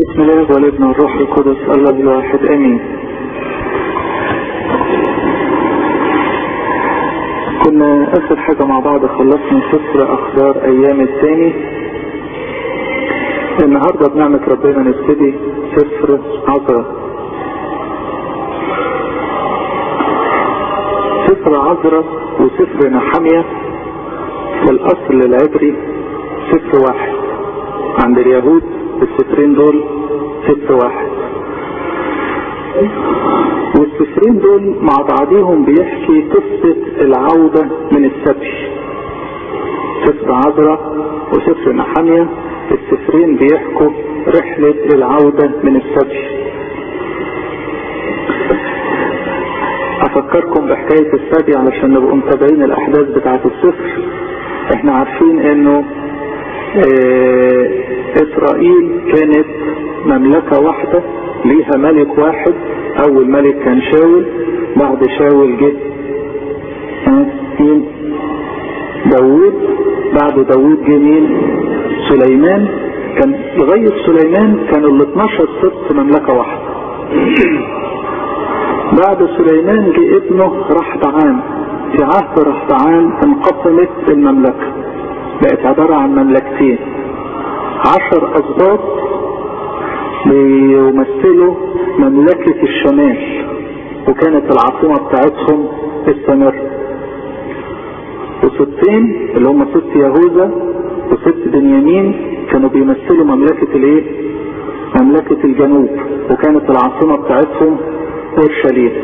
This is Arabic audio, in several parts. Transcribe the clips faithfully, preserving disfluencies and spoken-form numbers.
بسم الله والابن والروح القدس الله الواحد امين. كنا اخر حاجة مع بعض خلصنا سفر اخبار ايام الثاني. النهاردة بنعمة ربنا نبتدي سفر عذراء. سفر عذراء وسفر نحمية في الاصل العبري سفر واحد. عند اليهود السفرين دول سفر واحد، والسفرين دول مع بعضهم بيحكي قصة العودة من السبي. سفر عذراء وسفر نحمية السفرين بيحكوا رحلة العودة من السبي. افكركم بحكاية السبي علشان نبقوا متابعين الاحداث بتاعة السفر. احنا عارفين انه اه اسرائيل كانت مملكة واحدة ليها ملك واحد. اول ملك كان شاول، بعد شاول جه مين؟ داوود، بعد داوود جه مين؟ سليمان. كان لغاية سليمان كانوا ال اتناشر سبط مملكة واحدة. بعد سليمان جه ابنه رحبعام. في عهد رحبعام انقسمت المملكة، بقت عبارة عن مملكتين، عشر اسباط بيمثلوا مملكة الشمال، وكانت العاصمة بتاعتهم السامرة. وستين اللي هم ست يهوذا وست بنيامين كانوا بيمثلوا مملكة الايه؟ مملكة الجنوب، وكانت العاصمة بتاعتهم اورشليم.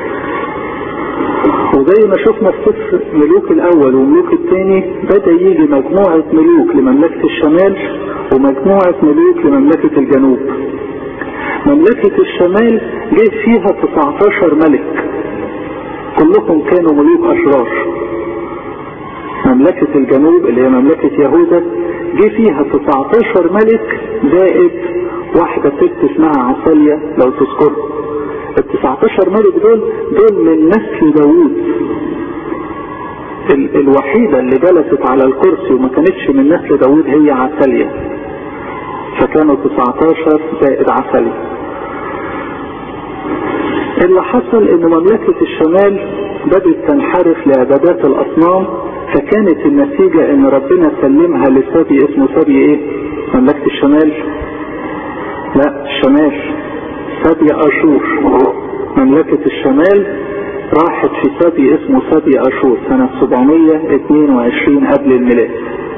وزي ما شفنا في سفر ملوك الاول وملوك الثاني بدأ يجي مجموعة ملوك لمملكة الشمال ومجموعة ملوك لمملكة الجنوب. مملكة الشمال جه فيها تسعتاشر ملك، كلهم كانوا ملوك اشرار. مملكة الجنوب اللي هي مملكة يهوذا جه فيها تسعتاشر ملك زائد واحدة ست اسمها عسالية لو تذكروا. التسعتاشر ملك دول دول من نسل داوود. ال الوحيدة اللي جلست على الكرسي وما كانتش من نسل داوود هي عسالية، فكانوا تسعتاشر زائد عسالية. اللي حصل ان مملكة الشمال بدأت تنحرف لعبادات الاصنام، فكانت النتيجة ان ربنا سلمها لسبي اسمه سبي ايه؟ مملكة الشمال؟ لا الشمال سبي اشور. مملكة الشمال راحت في سبي اسمه سبي اشور سنة سبعمية اتنين وعشرين قبل الميلاد.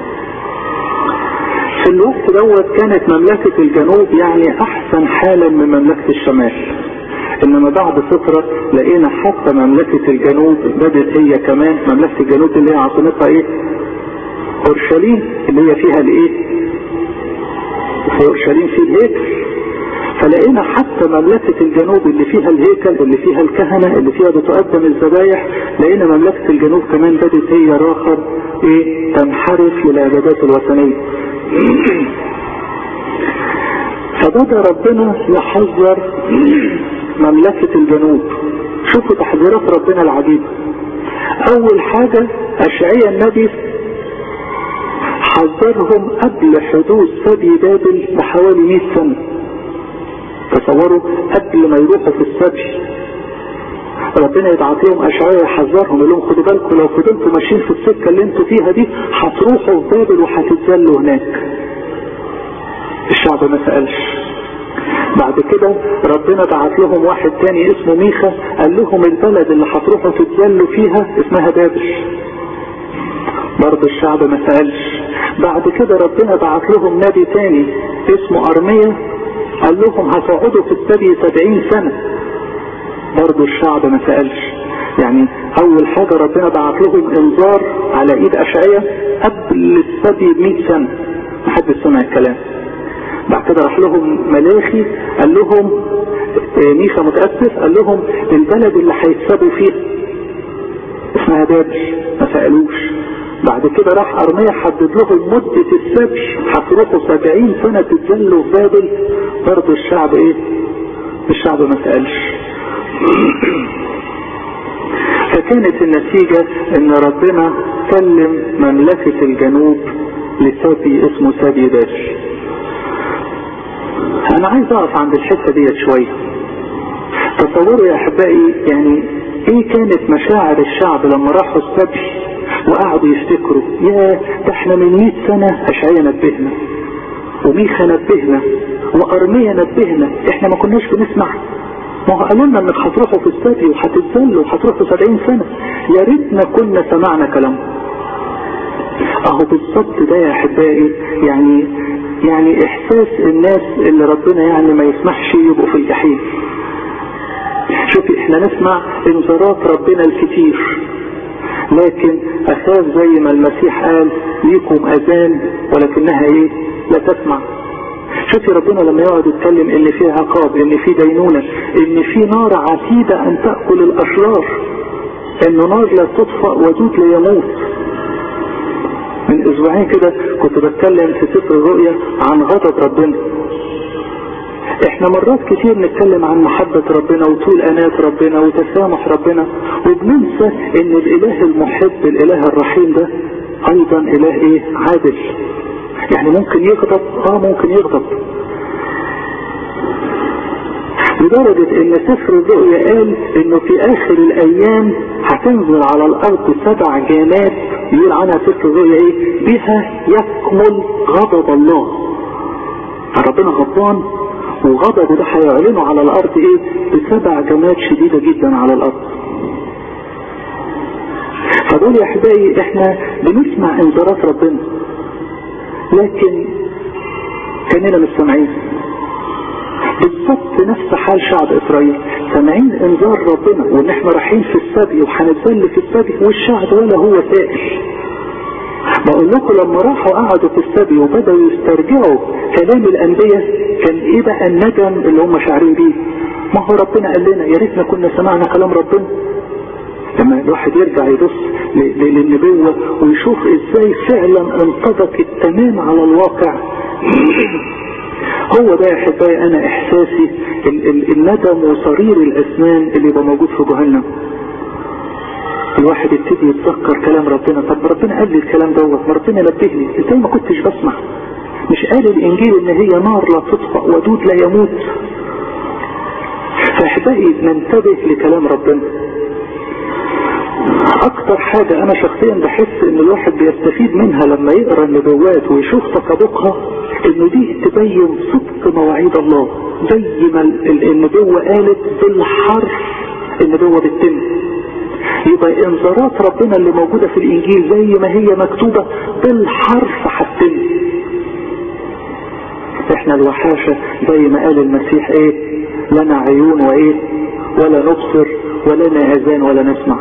في الوقت دوت كانت مملكة الجنوب يعني احسن حالا من مملكة الشمال، انما بعد فترة لقينا حتى مملكة الجنوب بدت هي كمان. مملكة الجنوب اللي هي عاصمتها ايه؟ اورشليم، اللي هي فيها الايه؟ في اورشليم في الهيكل. فلقينا حتى مملكة الجنوب اللي فيها الهيكل، اللي فيها الكهنة، اللي فيها بتقدم الذبايح، لقينا مملكة الجنوب كمان بدت هي راخر ايه؟ تنحرف للعبادات الوثنية. فبدأ ربنا يحذر مملكة الجنوب. شوفوا تحذيرات ربنا العجيبة. اول حاجة اشعياء النبي حذرهم قبل حدوث سبي بابل بحوالي مئة سنة. تصوروا قبل ما يروحوا في السبي ربنا يبعت لهم اشعياء يحذرهم، يقول لهم خدوا بالكم لو فضلتوا ماشيين في السكة اللي انتوا فيها دي هتروحوا في بابل وهتتذلوا هناك. الشعب ما سألش. بعد كده ربنا بعت لهم واحد تاني اسمه ميخا، قال لهم البلد اللي هتروحوا تتذلوا فيها اسمها بابل. برضه الشعب ما سألش. بعد كده ربنا بعت لهم نبي تاني اسمه ارميا، قال لهم هتقعدوا في السبي سبعين سنة. برضه الشعب ما سألش. يعني اول حاجة ربنا بعت لهم انذار على ايد اشعياء قبل السبي بمئة سنة، محدش سمع الكلام. بعد كده راح لهم ملاخي قال لهم ميخا متأسف، قال لهم البلد اللي هيتسابوا فيها اسمها بابل، ما سألوش. بعد كده راح ارميا حدد لهم مدة السبي، هتروحوا سبعين سنة تتذلوا في بابل. برضه الشعب ايه؟ الشعب ما سألش. فكانت النتيجة ان ربنا سلم مملكة الجنوب لسبي اسمه سبي بابل. انا عايز اقف عند الحتة ديت شوية. تصوروا يا احبائي يعني ايه كانت مشاعر الشعب لما راحوا السبي وقعدوا يفتكروا، يا ده احنا من مئة سنة اشعياء نبهنا وميخا نبهنا وارميا نبهنا، احنا ما كناش بنسمع. ما هو قالوا لنا انك هتروحوا في السبي وهتتذلوا وهتروحوا سبعين سنة، يا ريتنا كنا سمعنا كلام. اهو بالظبط ده يا احبائي يعني يعني احساس الناس اللي ربنا يعني ما يسمحش يبقوا في الجحيم. شوفي احنا نسمع انذارات ربنا الكتير، لكن اخاف زي ما المسيح قال ليكم اذان ولكنها ايه لا تسمع. شوفي ربنا لما يقعد يتكلم ان في عقاب، ان في دينونة، ان في نار عتيدة ان تأكل الاشرار، انه نار لا تطفأ ودود لا يموت. من اسبوعين كده كنت بتكلم في سفر الرؤيا عن غضب ربنا. احنا مرات كتير نتكلم عن محبة ربنا وطول انات ربنا وتسامح ربنا، وبننسى ان الاله المحب الاله الرحيم ده ايضا اله ايه عادل. يعني ممكن يغضب، اه ممكن يغضب، لدرجة ان سفر الرؤيا قال انه في اخر الايام هتنزل على الارض سبع جامات، يقول عنها سفر الرؤيا ايه بها يكمل غضب الله. ربنا غضبان وغضبه ده هيعلنه على الارض ايه بسبع جامات شديدة جدا على الارض. فدول يا احبائي احنا بنسمع انذارات ربنا لكن كاننا مش سامعين. بالظبط نفس حال شعب اسرائيل، سامعين انذار ربنا وان احنا رايحين في السبي وهنتذل في السبي، والشعب ولا هو سائل. بقول لكم لما راحوا قعدوا في السبي وبدأوا يسترجعوا كلام الانبياء كان ايه بقى الندم اللي هم شاعرين بيه. ما هو ربنا قال لنا يا ريتنا كنا سمعنا كلام ربنا. لما الواحد يرجع يبص للنبوة ويشوف ازاي فعلا انطبقت تمام على الواقع هو ده يا احبائي انا احساسي الندم وصرير الاسنان اللي يبقى موجود في جهنم. الواحد يبتدي يتذكر كلام ربنا، طب ربنا قال لي الكلام دوت، ما ربنا نبهني، ازاي ما كنتش بسمع؟ مش قال الانجيل ان هي نار لا تطفأ ودود لا يموت؟ فاحبائي ننتبه لكلام ربنا. اكتر حاجة انا شخصيا بحس ان الواحد بيستفيد منها لما يقرأ النبوات ويشوف تطابقها، انه دي تبين صدق مواعيد الله. زي ما النبوة قالت بالحرف النبوة بالتم، يبقى انذارات ربنا اللي موجودة في الانجيل زي ما هي مكتوبة بالحرف حتم. احنا الوحاشة زي ما قال المسيح ايه لنا عيون وايه ولا نبصر ولنا اذان ولا نسمع.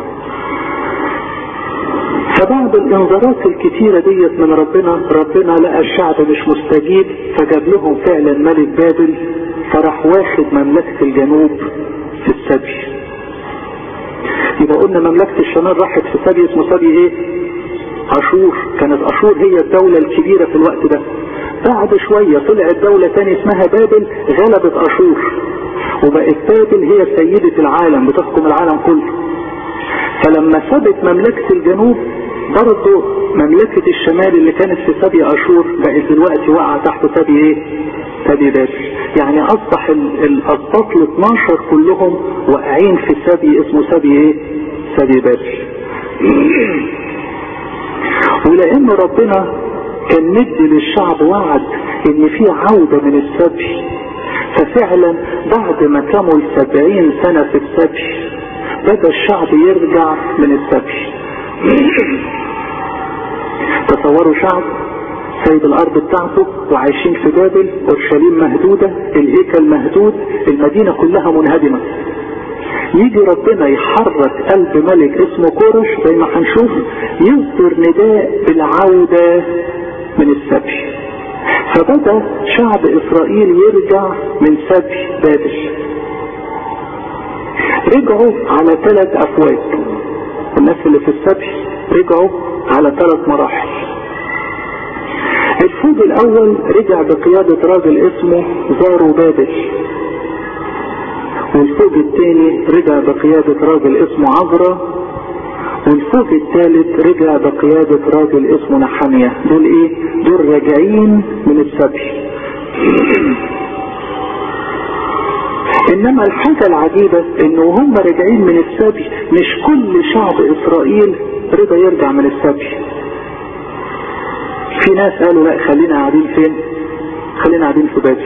فبعد الانذارات الكتيرة ديت من ربنا، ربنا لقى الشعب مش مستجيب فجاب لهم فعلا ملك بابل، فراح واخد مملكة الجنوب في السبي. يبقى قلنا مملكة الشمال راحت في سبي اسمه سبي ايه اشور. كانت اشور هي الدولة الكبيرة في الوقت ده. بعد شوية طلعت دولة تاني اسمها بابل غلبت اشور، وبقت بابل هي سيدة العالم بتحكم العالم كله. فلما سابت مملكة الجنوب برضو مملكة الشمال اللي كانت في سبي اشور بقت دلوقتي واقعة تحت سبي ايه سبي بابل. يعني اصبح الاسباط ال اثناشر كلهم واقعين في سبي اسمه سبي ايه سبي بابل. ولان ربنا كان مدي للشعب وعد ان في عودة من السبي، ففعلا بعد ما كمل سبعين سنة في السبي بدأ الشعب يرجع من السبي. تصوروا شعب سيد الارض بتاعته وعايشين في بابل، اورشليم مهدودة، الهيكل مهدود، المدينة كلها منهدمة. يجي ربنا يحرك قلب ملك اسمه كورش زي ما هنشوف يصدر نداء بالعودة من السبي، فبدأ شعب اسرائيل يرجع من سبي بابل. رجعوا على ثلاث افواج. الناس اللي في السبي رجعوا على ثلاث مراحل. الفوج الاول رجع بقيادة راجل اسمه زارو بابل، والفوج الثاني رجع بقيادة راجل اسمه عذرا، والفوج الثالث رجع بقيادة راجل اسمه نحمية. دول ايه دول راجعين من السبي. انما الحاجة العجيبة انه هم راجعين من السبي مش كل شعب اسرائيل رضا يرجع من السبي. في ناس قالوا لا خلينا قاعدين فين؟ خلينا قاعدين في بابل.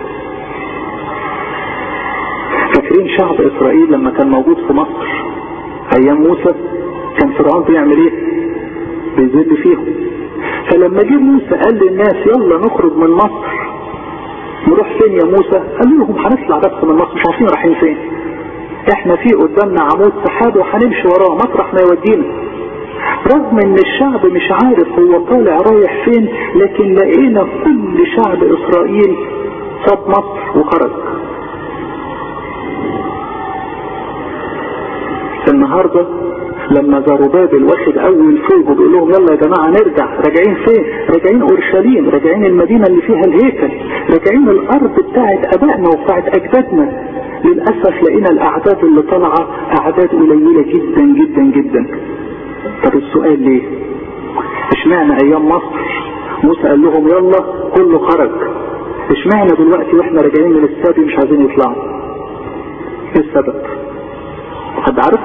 فاكرين شعب اسرائيل لما كان موجود في مصر ايام موسى كان فرعون بيعمل ايه؟ بيذل فيهم. فلما جه موسى قال للناس يلا نخرج من مصر، نروح فين يا موسى؟ قالوا لهم هنطلع بس من مصر، مش عارفين رايحين فين. احنا في قدامنا عمود سحاب وهنمشي وراه مطرح ما يودينا. رغم ان الشعب مش عارف هو طالع رايح فين، لكن لقينا كل شعب اسرائيل ساب مصر وخرج. النهارده لما زروبابل واخد اول فوج وبيقول لهم يلا يا جماعه نرجع، راجعين فين؟ راجعين اورشليم، راجعين المدينه اللي فيها الهيكل، راجعين الارض بتاعت ابائنا وبتاعت اجدادنا. للاسف لقينا الاعداد اللي طالعه اعداد قليله جدا جدا جدا. طب السؤال ليه؟ اشمعنى ايام مصر موسى قال لهم يلا كله خرج، اشمعنى دلوقتي واحنا راجعين من السبي مش عايزين يطلعوا؟ ايه السبب؟ حد عارف؟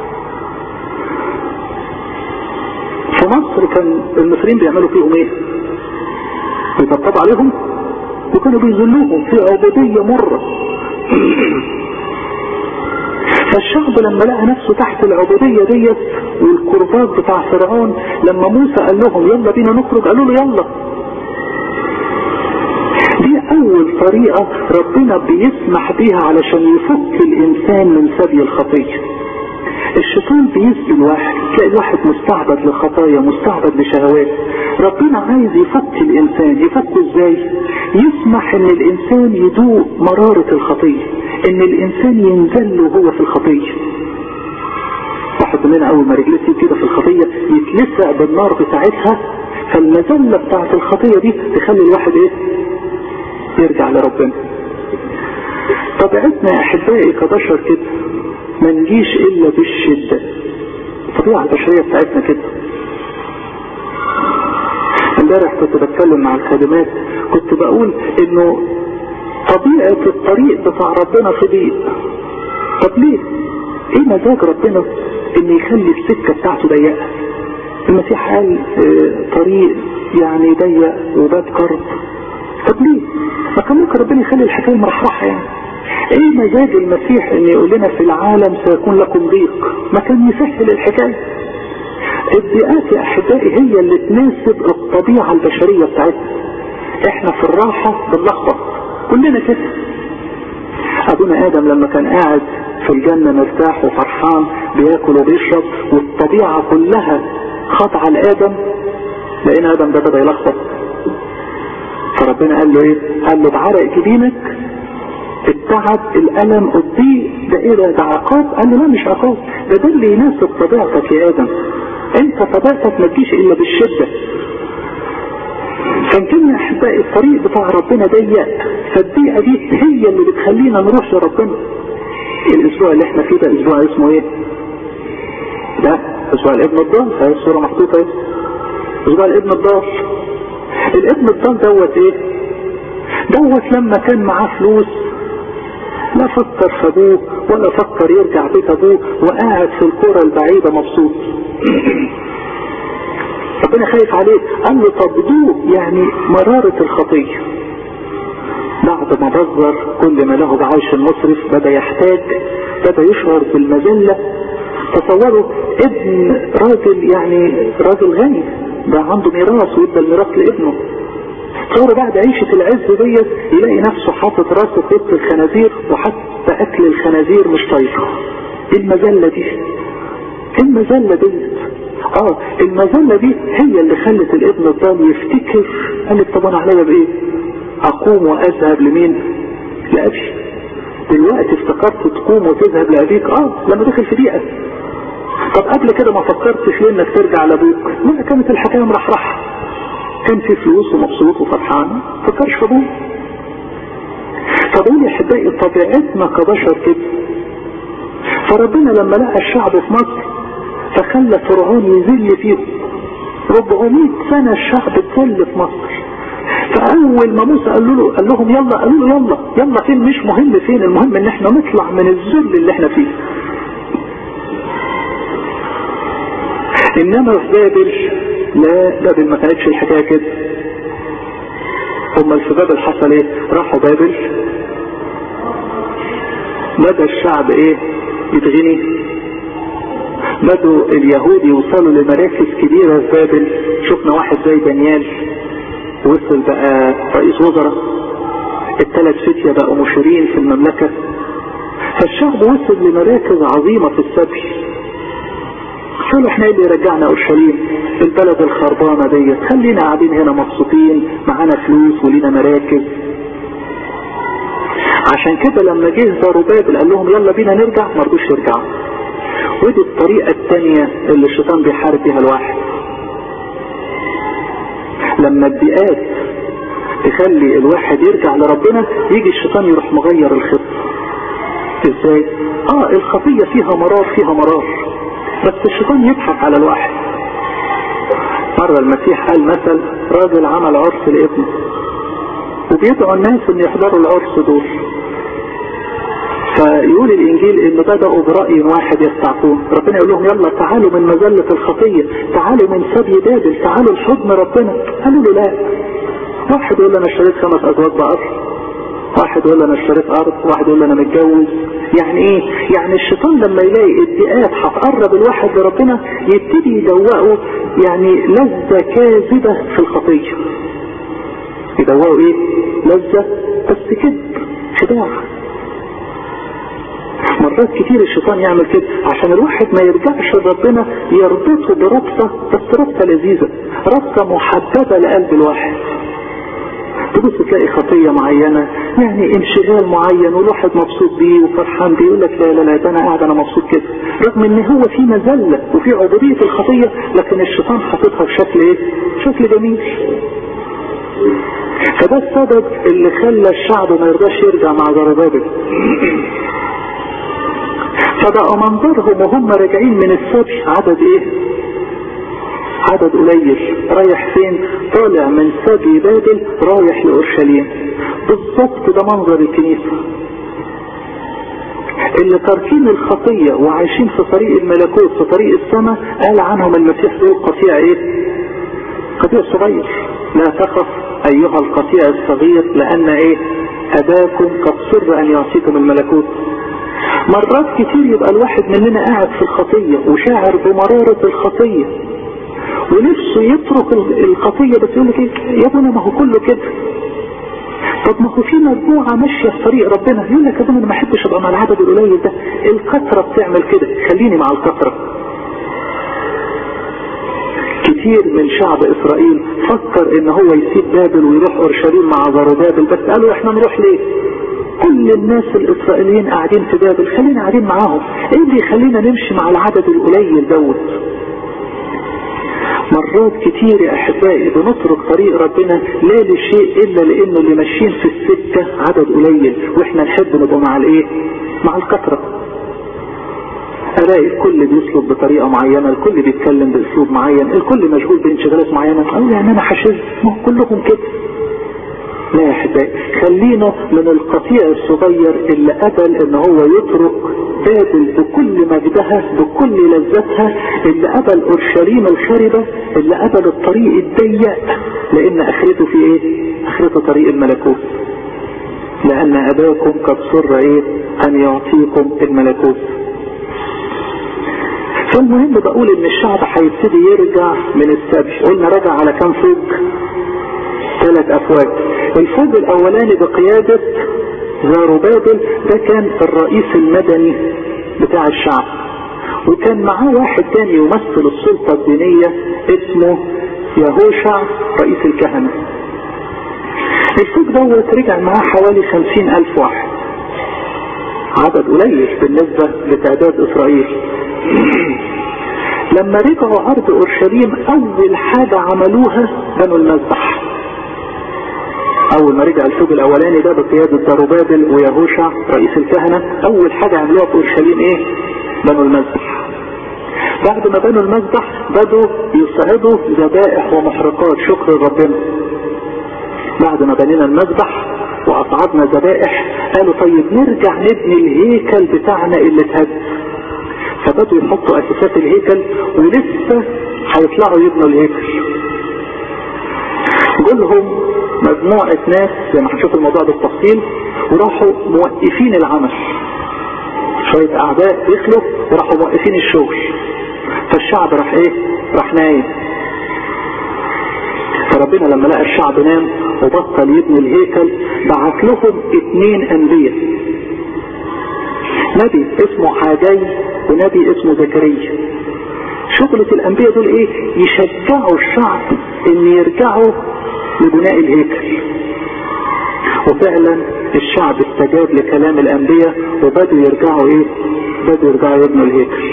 في مصر كان المصريين بيعملوا فيهم ايه؟ بيطبطبوا عليهم وكانوا بيذلوهم في عبودية مرة. فالشعب لما لقى نفسه تحت العبودية ديت والكربات بتاع فرعون، لما موسى قال لهم يلا بينا نخرج قالوا له يلا. دي اول طريقة ربنا بيسمح بيها علشان يفك الانسان من سبي الخطية. الشيطان بيسبي الواحد، تلاقي الواحد مستعبد لخطايا، مستعبد لشهوات. ربنا عايز يفك الانسان. يفكه ازاي؟ يسمح ان الانسان يدوق مرارة الخطية، ان الانسان ينزل وهو في الخطية. واحد مننا اول ما رجلته كده في الخطية يتلسع بالنار بتاعتها، فالمذلة بتاعت الخطية دي تخلي الواحد ايه؟ يرجع لربنا. طبيعتنا يا احبائي كبشر كده ما نجيش الا بالشدة. الطبيعة البشرية بتاعتنا كده. امبارح كنت بتكلم مع الخادمات كنت بقول انه طبيعة الطريق بتاع ربنا في ضيق. طب ليه؟ ايه مزاج ربنا ان يخلي السكة بتاعته ضيقة؟ المسيح قال اه طريق يعني ضيق وباب كرب. طب ليه؟ ما كان ممكن ربنا يخلي الحكاية مرحرحة يعني. ايه مزاج المسيح ان يقول لنا في العالم سيكون لكم ضيق؟ ما كان يسهل الحكاية. الضيقات يا احبائي هي اللي تناسب الطبيعة البشرية بتاعتنا. احنا في الراحة بنلخبط كلنا كده. ابونا ادم لما كان قاعد في الجنة مرتاح وفرحان بياكل وبيشرب والطبيعة كلها خاضعة لآدم، لقينا ادم ده بدأ يلخبط. فربنا قال له ايه؟ قال له بعرق جبينك التعب الألم الضيق ده ايه ده؟ ده عقاب؟ قال له لا مش عقاب، ده ده اللي يناسب طبيعتك يا آدم. انت طبيعتك ما تجيش الا بالشدة. فكان يا احبائي الطريق بتاع ربنا ضيق، فالضيقة دي هي اللي بتخلينا نروح لربنا. الاسبوع اللي احنا فيه ده اسبوع اسمه ايه؟ ده اسبوع الابن الضال، هاي الصورة محطوطة ايه؟ اسبوع الابن الضال. الابن الضال دوت ايه؟ دوت لما كان معاه فلوس لا فكر في ابوه ولا فكر يرجع بيت ابوه، وقاعد في القرى البعيدة مبسوط. ربنا خايف عليه، قال له طب دوق يعني مرارة الخطية. بعد ما بذر كل ما له بعيش المصرف بدأ يحتاج، بدأ يشعر بالمذلة. تصوروا ابن راجل يعني راجل غني ده عنده ميراث ويبدأ الميراث لابنه. تصوروا بعد عيشة العز ديت يلاقي نفسه حاطط راسه في وسط الخنازير وحتى اكل الخنازير مش طايقه. ايه المذلة دي؟ ايه المذلة دي؟ اه المذلة دي هي اللي خلت الابن الضال يفتكر، قال طب انا عليا بايه؟ اقوم واذهب لمين؟ لابي. دلوقتي افتكرت تقوم وتذهب لابيك؟ اه لما دخل في دقيقة. طب قبل كده ما فكرتش ليه انك ترجع لابوك؟ لا كانت الحكاية مرحرحة، كان في فلوس ومبسوط وفرحان، ما فكرش في ابوه. فبقول يا احبائي طبيعتنا كبشر كده. فربنا لما لقى الشعب في مصر فخلى فرعون يذل فيهم. أربعمائة سنة الشعب اتذل في مصر، فاول ما موسى قال له قال لهم يلا، قالوا له يلا يلا فين؟ مش مهم فين، المهم ان احنا نطلع من الذل اللي احنا فيه. انما في بابل لا، بابل ما كانتش الحكايه كده. امال في بابل حصل ايه؟ راحوا بابل بدا الشعب ايه؟ يتغني، بدوا اليهود يوصلوا لمراكز كبيرة في بابل. شفنا واحد زي دانيال وصل بقى رئيس وزراء، الثلاث فتية بقوا مشيرين في المملكة. فالشعب وصل لمراكز عظيمة في السبي. قالوا احنا ايه اللي رجعنا اورشليم؟ البلد الخربانة ديت، خلينا قاعدين هنا مبسوطين، معانا فلوس ولينا مراكز. عشان كده لما جه زروبابل قال لهم يلا بينا نرجع، ما رضوش يرجعوا. ودي الطريقة الثانية اللي الشيطان بيحارب بيها الواحد. لما الضيقات تخلي الواحد يرجع لربنا، يجي الشيطان يروح مغير الخطة. ازاي؟ اه الخطية فيها مرار فيها مرار، بس الشيطان يضحك على الواحد. مرة المسيح قال مثل راجل عمل عرس لابنه، وبيدعو الناس ان يحضروا العرس دول. فيقول الانجيل ان بدأوا برأي واحد يستعقون. ربنا يقول لهم يلا تعالوا من مذلة الخطية، تعالوا من سبي بابل، تعالوا لحضن ربنا. قالوا له لا. واحد يقول انا اشتريت خمس ازواج بقر، واحد يقول انا اشتريت ارض، واحد يقول انا متجوز. يعني ايه؟ يعني الشيطان لما يلاقي الضيقات هتقرب الواحد لربنا يبتدي يدوقه يعني لذة كاذبة في الخطية. يدوقه ايه؟ لذة بس كذب، خداع. مرات كتير الشيطان يعمل كده عشان الواحد ما يرجعش لربنا، يربطه بربطة، بس ربطة لذيذة، ربطة محببة لقلب الواحد. تبص تلاقي خطية معينة يعني انشغال معين والواحد مبسوط بيه وفرحان بيه، يقول لك لا لا لا ده انا قاعد انا مبسوط كده، رغم ان هو في مذلة وفي عبودية الخطية، لكن الشيطان حاططها بشكل ايه؟ شكل جميل. فده السبب اللي خلى الشعب ما يرضاش يرجع مع زروبابل. فبقى منظرهم وهم راجعين من السبي عدد ايه؟ عدد قليل. رايح فين؟ طالع من سبي بابل رايح لأورشليم. بالضبط ده منظر الكنيسة اللي تاركين الخطية وعايشين في طريق الملكوت، في طريق السماء. قال عنهم المسيح دول قطيع ايه؟ قطيع صغير. لا تخف ايها القطيع الصغير لان ايه؟ اباكم قد سر ان يعطيكم الملكوت. مرات كتير يبقى الواحد مننا قاعد في الخطية وشاعر بمرارة الخطية ونفسه يترك الخطية، بس يقول لك ايه يا ابني ما هو كله كده. طب ما هو في مجموعة ماشية في طريق ربنا، يقول لك يا ابني انا ما احبش ابقى مع العدد القليل ده، الكثرة بتعمل كده، خليني مع الكثرة. كتير من شعب اسرائيل فكر ان هو يسيب بابل ويروح اورشليم مع زروبابل، بس قالوا احنا نروح ليه؟ كل الناس الاسرائيليين قاعدين في بابل، خلينا قاعدين معاهم، ايه اللي يخلينا نمشي مع العدد القليل دوت؟ مرات كتير يا احبائي بنترك طريق ربنا لا لشيء الا لانه اللي ماشيين في السكة عدد قليل، واحنا نحب نبقى مع الايه؟ مع الكثرة. الاقي الكل بيسلك بطريقة معينة، الكل بيتكلم باسلوب معين، الكل مشغول بانشغالات معينة، اقول يعني انا حشز، ما كلهم كده. لا يا احبائي، خلينا من القطيع الصغير اللي قبل ان هو يترك بابل بكل مجدها بكل لذتها، اللي قبل اورشليم الخاربة، اللي قبل الطريق الضيق، لان اخرته في ايه؟ اخرته طريق الملكوت. لان اباكم قد سر ايه؟ ان يعطيكم الملكوت. فالمهم بقول ان الشعب هيبتدي يرجع من السبي. قلنا رجع على كام فوج؟ ثلاث افواج. الفوج الاولاني بقيادة زروبابل، ده كان الرئيس المدني بتاع الشعب، وكان معاه واحد تاني يمثل السلطة الدينية اسمه يهوشع رئيس الكهنة. الفوج دوت رجع معاه حوالي خمسين الف واحد، عدد قليل بالنسبة لتعداد اسرائيل. لما رجعوا عرض اورشليم اول حاجة عملوها بنوا المذبح. اول ما رجع الفوج الاولاني ده بقيادة زروبابل ويهوشع رئيس الكهنة، اول حاجة عملوها في اورشليم ايه؟ بنوا المذبح. بعد ما بنوا المذبح بدوا يصعدوا ذبائح ومحرقات شكر ربنا. بعد ما بنينا المذبح واصعدنا ذبائح قالوا طيب نرجع نبني الهيكل بتاعنا اللي اتهد. فبدوا يحطوا اساسات الهيكل ولسه هيطلعوا يبنوا الهيكل. جولهم مجموعة ناس زي ما هنشوف الموضوع بالتفصيل وراحوا موقفين العمل. شوية اعداء دخلوا وراحوا موقفين الشغل. فالشعب راح ايه؟ راح نايم. فربنا لما لقى الشعب نام وبطل يبني الهيكل بعت لهم اتنين انبياء، نبي اسمه حاجي ونبي اسمه زكريا. شغلة الانبياء دول ايه؟ يشجعوا الشعب ان يرجعوا لبناء الهيكل. وفعلا الشعب استجاب لكلام الانبياء وبدوا يرجعوا ايه؟ بدوا يرجعوا يبنوا الهيكل.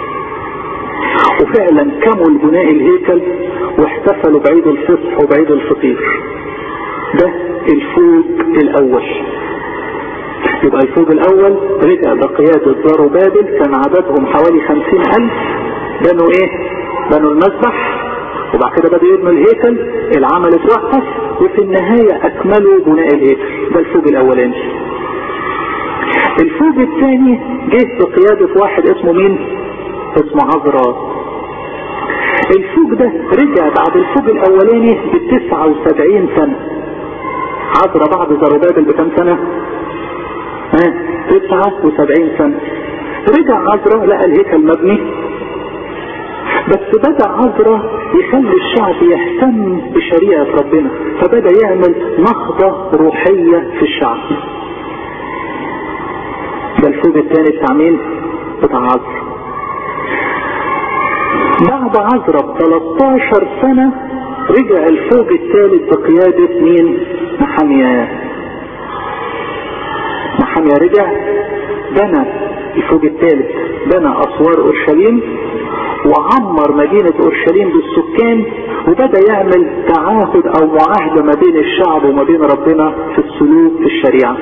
وفعلا كمل بناء الهيكل واحتفلوا بعيد الفصح وبعيد الفطير. ده الفوج الاول. يبقى الفوج الاول رجع بقيادة زروبابل، كان عددهم حوالي خمسين الف. بنوا ايه؟ بنوا المذبح وبعد كده بدأوا يبنوا الهيكل. العمل اتوقف وفي النهاية اكملوا بناء الهيكل. ده الفوج الاولاني. الفوج الثاني جه بقيادة واحد اسمه مين؟ اسمه عزرا. الفوج ده رجع بعد الفوج الاولاني بتسعة وسبعين سنة. عزرا بعد زروبابل بكم سنة؟ ها تسعة وسبعين سنة. رجع عزرا لقى الهيكل مبني، بس بدأ عزرا يخلي الشعب يهتم بشريعة ربنا، فبدأ يعمل نهضة روحية في الشعب. ده الفوج الثاني بتاع مين؟ بتاع عزرا. بعد عزرا ب ثلاثتاشر سنة رجع الفوج الثالث بقيادة مين؟ نحميا. نحميا رجع بنى الفوج الثالث، بنى اسوار اورشليم وعمر مدينة اورشليم بالسكان، وبدأ يعمل تعاهد او معاهدة ما بين الشعب وما بين ربنا في السلوك في الشريعة.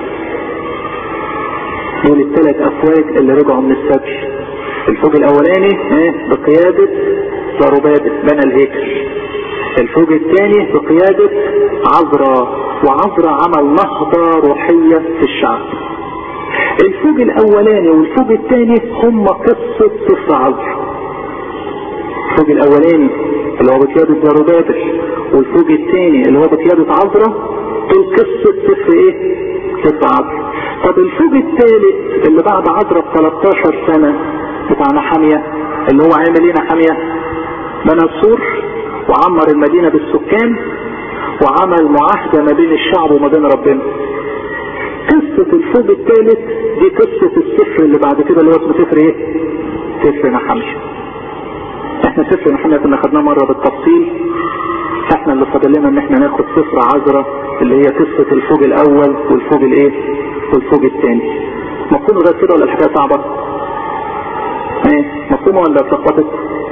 دول الثلاث افواج اللي رجعوا من السبي. الفوج الاولاني ايه؟ بقيادة زروبابل بنى الهيكل. الفوج الثاني بقيادة عزرا، وعزرا عمل نهضة روحية في الشعب. الفوج الاولاني والفوج الثاني هم قصة سفر عزرا. الفوج الاولاني اللي هو بقيادة زروبابل والفوج الثاني اللي هو بقيادة عزرا، دول قصة سفر ايه؟ سفر عزرا. طب الفوج الثالث اللي بعد عزرا ب ثلاثتاشر سنة بتاع نحميا، اللي هو عامل ايه نحميا؟ بنى السور وعمر المدينة بالسكان وعمل معاهدة ما بين الشعب وما بين ربنا. قصة الفوج الثالث دي قصة السفر اللي بعد كده اللي هو اسمه سفر ايه؟ سفر نحميا. احنا سفر نحميا كنا خدناه مرة بالتفصيل، احنا اللي فاضل لنا ان احنا ناخد سفر عزرا اللي هي قصة الفوج الاول والفوج الايه؟ والفوج الثاني. مفهوم غير كده ولا الحكاية صعبة؟ ايه مفهومه ولا اتلخبطت؟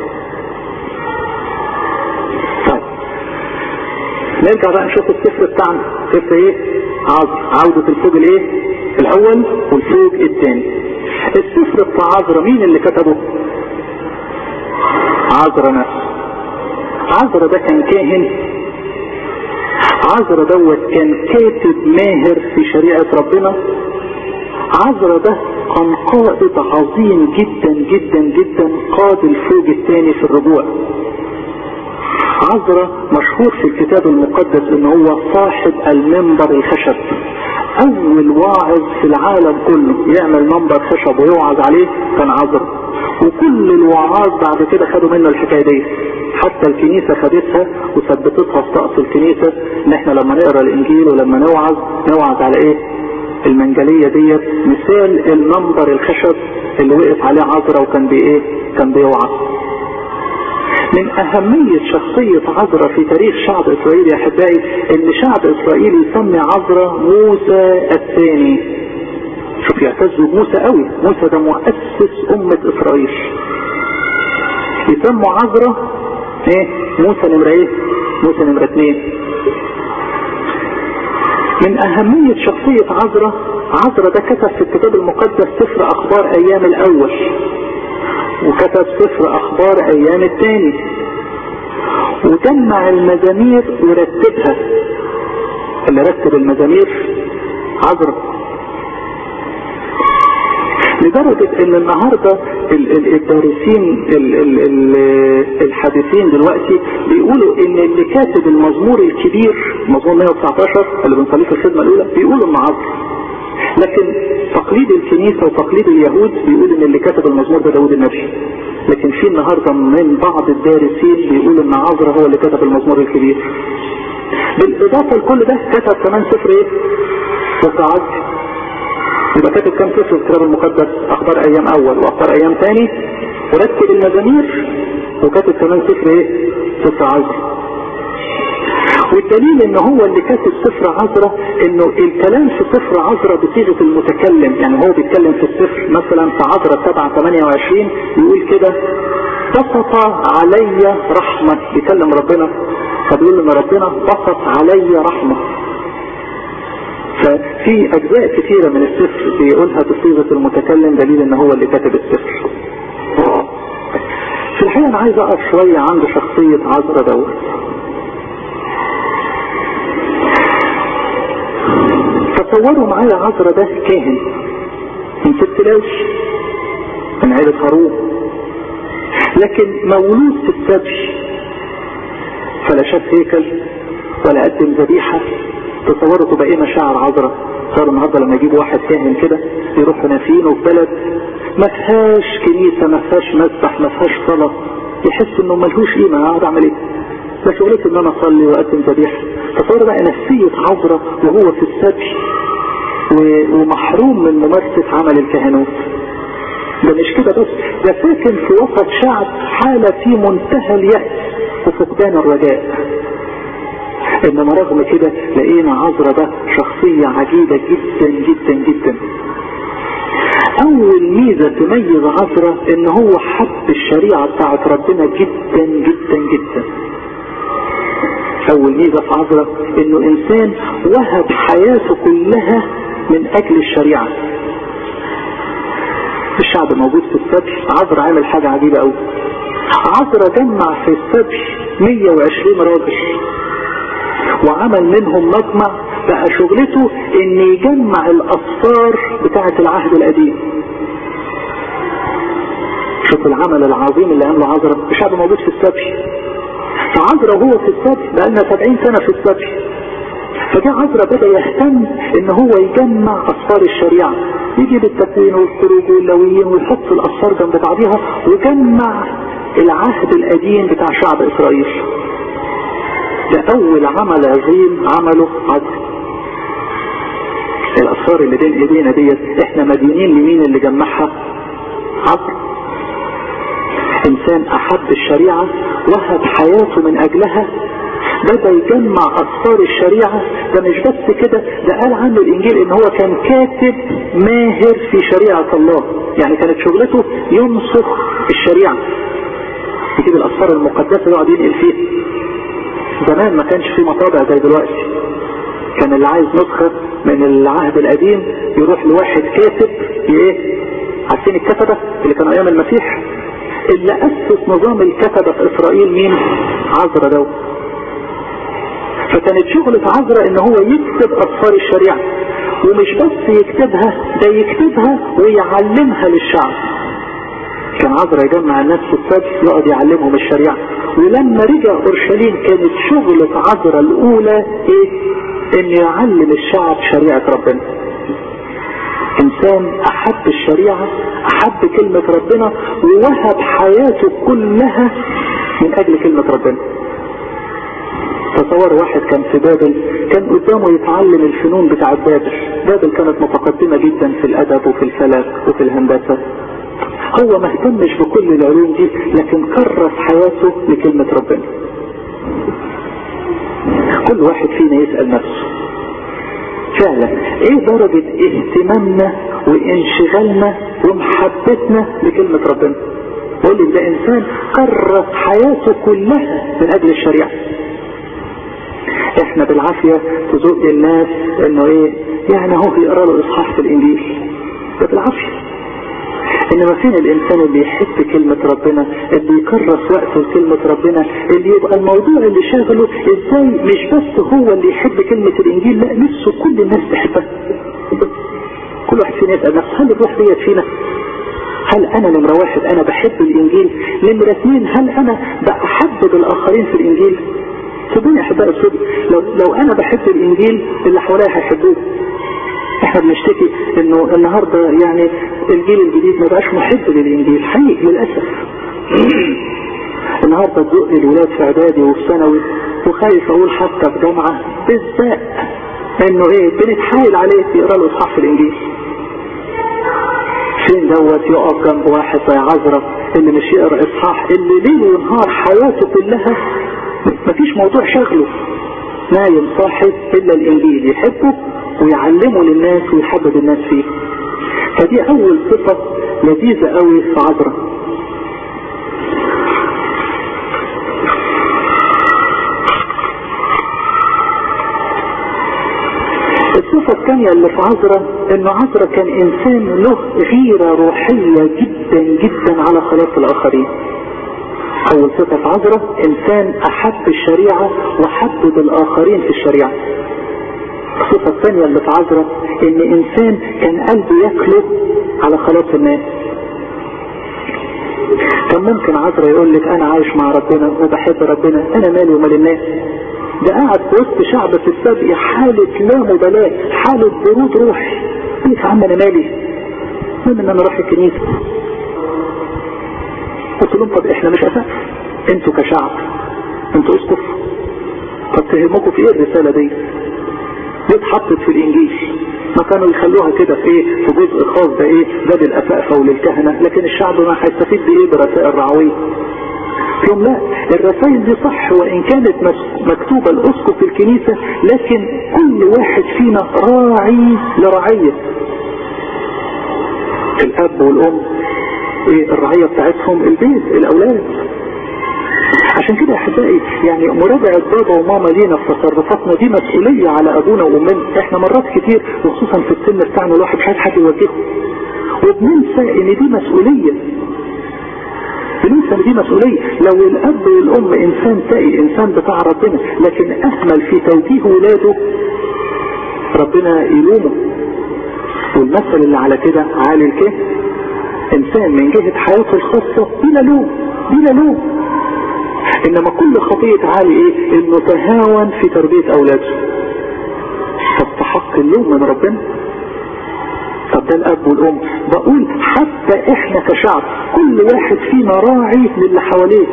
طيب نرجع بقى نشوف السفر بتاعنا. سفر ايه؟ عزرا، عودة الفوج الايه؟ الاول والفوج الثاني. السفر بتاع عزرا مين اللي كتبه؟ عزرا نفسه. عزرا ده كان كاهن. عزرا دوت كان كاتب ماهر في شريعة ربنا. عزرا ده كان قائد عظيم جدا جدا جدا، قاد الفوج الثاني في الرجوع. عزرا مشهور في الكتاب المقدس ان هو صاحب المنبر الخشب. اول واعظ في العالم كله يعمل منبر خشب ويوعظ عليه كان عزرا، وكل الوعاظ بعد كده خدوا منه الحكايه دي. حتى الكنيسه خدتها وثبتتها في طقس الكنيسه، ان احنا لما نقرا الانجيل ولما نوعظ نوعظ على ايه؟ المنجليه ديت، مثال المنبر الخشب اللي وقف عليه عزرا وكان بايه؟ كان بيوعظ. من اهمية شخصية عزرا في تاريخ شعب اسرائيل يا احبائي ان شعب اسرائيل يسمي عزرا موسى الثاني. شوف يعتزوا بموسى قوي، موسى ده مؤسس امة اسرائيل. يسموا عزرا ايه؟ موسى نمرة ايه؟ موسى نمرة اثنين. من اهمية شخصية عزرا، عزرا ده كتب في الكتاب المقدس سفر اخبار ايام الاول، وكتب سفر اخبار ايام الثاني، وجمع المزامير ورتبها. اللي رتب المزامير عذرا. لدرجة ان النهاردة الدارسين الحديثين دلوقتي بيقولوا ان اللي كاتب المزمور الكبير مزمور مئة وتسعتاشر اللي بنصليه في الخدمة الاولى بيقولوا انه عذرا، لكن تقليد الكنيسة وتقليد اليهود بيقول ان اللي كتب المزمور ده داود النبي. لكن في النهاردة من بعض الدارسين بيقول ان عذرا هو اللي كتب المزمور الكبير. بالاضافة لكل ده كتب كمان سفر ايه؟ سفر عذرا. يبقى كاتب كام سفر في الكتاب المقدس؟ اخبار ايام اول واخبار ايام ثاني، ورتب المزامير، وكاتب كمان سفر ايه؟ سفر عذرا. والدليل ان هو اللي كاتب سفر عذرا انه الكلام في سفر عذرا بصيغه المتكلم، يعني هو بيتكلم في السفر مثلا في عذرا سبعة ثمانية وعشرين يقول كده بسط علي رحمه، بيكلم ربنا فبيقول ان ربنا بسط علي رحمه. ففي اجزاء كثيره من السفر بيقولها بصيغه المتكلم، دليل ان هو اللي كاتب السفر. في الحقيقه انا عايز اقف شويه عند شخصيه عذرا دوت. تصوروا معايا عذرا ده كاهن من ست لاوي من عيلة هارون، لكن مولود في السبي، فلا شاف هيكل ولا قدم ذبيحة. تصوروا تبقى ايه مشاعر عذرا؟ صار النهارده لما يجيب واحد كاهن كده يروح نافينه في بلد ما فيهاش كنيسة، ما فيهاش مسبح، ما فيهاش صلاة، يحس انه ملهوش قيمة. هقعد اعمل ايه؟ بس قلت ان انا اصلي واقدم ذبيحة. تصور بقى نفسية عذرا وهو في السبي ومحروم من ممارسة عمل الكهنوت. ده مش كده بس، ده ساكن في وسط شعب حالة في منتهى اليأس وفقدان الرجاء. انما رغم كده لقينا عذرا ده شخصية عجيبة جدا جدا جدا. اول ميزة تميز عذرا ان هو حب الشريعة بتاعت ربنا جدا جدا جدا. اول ميزة في عذرا انه انسان وهب حياته كلها من اجل الشريعة. الشعب موجود في السبي، عذرا عمل حاجة عجيبة قوي. عذرا جمع في السبي مية وعشرين راجل وعمل منهم مجمع، بقى شغلته ان يجمع الاسفار بتاعة العهد القديم. شوف العمل العظيم اللي عمله عذرا. الشعب موجود في السبي، فعذرا هو في السبي بقالنا سبعين سنة في السبي، فجاء عذرا بدأ يهتم ان هو يجمع اسفار الشريعة، يجيب التكوين والخروج واللويين ويحط الاسفار جنب بعضها ويجمع العهد القديم بتاع شعب اسرائيل. ده اول عمل عظيم عمله عذرا. الاسفار اللي بين ايدينا ديت احنا مديونين لمين اللي جمعها؟ عذرا. انسان احب الشريعة وهب حياته من اجلها، بدأ يجمع اسفار الشريعة. ده مش بس كده، ده قال عنه الانجيل ان هو كان كاتب ماهر في شريعة الله، يعني كانت شغلته ينسخ الشريعة، يجيب الاسفار المقدسة يقعد ينقل فيها. زمان ما كانش في مطابع زي دلوقتي، كان اللي عايز نسخة من العهد القديم يروح لواحد كاتب. ايه عارفين الكتبة اللي كانوا ايام المسيح؟ اللي اسس نظام الكتبة في اسرائيل مين؟ عذرا ده. فكانت شغلة عذرا ان هو يكتب اسفار الشريعة، ومش بس يكتبها، ده يكتبها ويعلمها للشعب. كان عذرا يجمع الناس في السبت يقعد يعلمهم الشريعة. ولما رجع اورشليم كانت شغلة عذرا الاولى ايه؟ ان يعلم الشعب شريعة ربنا. انسان احب الشريعة، احب كلمة ربنا، ووهب حياته كلها من اجل كلمة ربنا. تصور واحد كان في بابل، كان قدامه يتعلم الفنون بتاعت بابل. بابل كانت متقدمة جدا في الادب وفي الفلك وفي الهندسة. هو ما اهتمش بكل العلوم دي، لكن كرس حياته لكلمة ربنا. كل واحد فينا يسأل نفسه فعلا ايه درجة اهتمامنا وانشغالنا ومحبتنا لكلمة ربنا؟ قول لي ده انسان كرس حياته كلها من اجل الشريعة. احنا بالعافية تزق الناس انه ايه يعني هو يقرأ له اصحاح في الانجيل، ده بالعافية. انما فين الانسان اللي يحب كلمة ربنا، اللي يكرس وقته لكلمة ربنا، اللي يبقى الموضوع اللي شاغله ازاي مش بس هو اللي يحب كلمة الانجيل، لا نفسه كل الناس تحبها. كل واحد فينا يسأل نفسه هل الروح ديت فينا؟ هل انا نمرة واحد انا بحب الانجيل؟ نمرة اثنين هل انا بحبب الاخرين في الانجيل؟ صدقني يا احبائي الصدق، لو لو انا بحب الانجيل اللي حواليا هيحبوه. احنا بنشتكي انه النهارده يعني الجيل الجديد ما بقاش محب للانجيل، حقيقي للاسف. النهارده تزق الولاد في اعدادي وفي ثانوي، وخايف اقول حتى في جامعه بالذات انه ايه بنتحايل عليه يقرا له اصحاح في الانجيل. فين دوت يقف جنب واحد زي عذرا اللي مش يقرا اصحاح، اللي ليل ونهار حياته كلها مفيش موضوع شغله، نايم صاحي الا الانجيل، يحبه ويعلمه للناس ويحبب الناس فيه. فدي اول صفة لذيذة قوي في عذرا. الصفة الثانية اللي في عذرا انه عذرا كان انسان له غيرة روحية جدا جدا على خلاص الاخرين. اول صفة في عذرا انسان احب الشريعة وحبب الاخرين في الشريعة. الصفة الثانية اللي في عذرا ان انسان كان قلبه يكله على خلاص الناس. كان ممكن عذرا يقول لك انا عايش مع ربنا وبحب ربنا، انا مالي ومال الناس. ده قاعد في وسط شعب في السبق حالة لا مبالاة، حالة برود روحي. قلت يا عم انا مالي، المهم ان انا اروح الكنيسة. قلت لهم طب احنا مش اساس، انتوا كشعب انتوا اسقف، طب تهمكم في ايه الرسالة دي؟ دي اتحطت في الانجيل، ما كانوا يخلوها كده في ايه في جزء خاص ده ايه ده للأسقفة وللكهنة، لكن الشعب ما هيستفيد بايه برسائل رعوية؟ يوم لا، الرسائل دي صح وان كانت مكتوبة الاسقف في الكنيسة، لكن كل واحد فينا راعي لرعية. الاب والام ايه الرعية بتاعتهم؟ البيت، الاولاد. عشان كده يا احبائي يعني مراجعة بابا وماما لينا في تصرفاتنا دي مسؤولية على ابونا وامنا. احنا مرات كتير وخصوصا في السن بتاعنا الواحد مش عايز حد يوجهه، وبننسى ان دي مسؤولية. بننسى ان دي مسؤولية. لو الاب والام انسان تقي، انسان بتاع ربنا، لكن اهمل في توجيه ولاده، ربنا يلومه. والمثل اللي على كده عالي الكهن، انسان من جهة حياته الخاصة بلا لوم بلا لوم، انما كل خطية عالي ايه؟ انه تهاون في تربية اولاده، فاستحق اللوم من ربنا. طب ده الاب والام. بقول حتى احنا كشعب كل واحد فينا راعي للي حواليه.